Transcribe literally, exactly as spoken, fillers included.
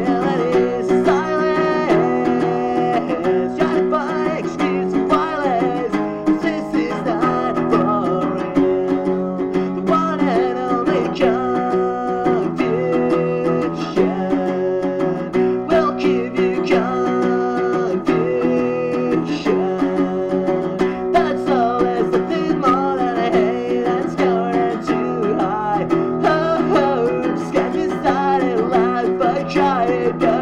reality's silence. Trying to find excuse for violence. This is not for real. The one and only conviction will give you conviction. That's all. There's nothing more than a hate that's going too high. Oh, oh, scared to start in life, but try it.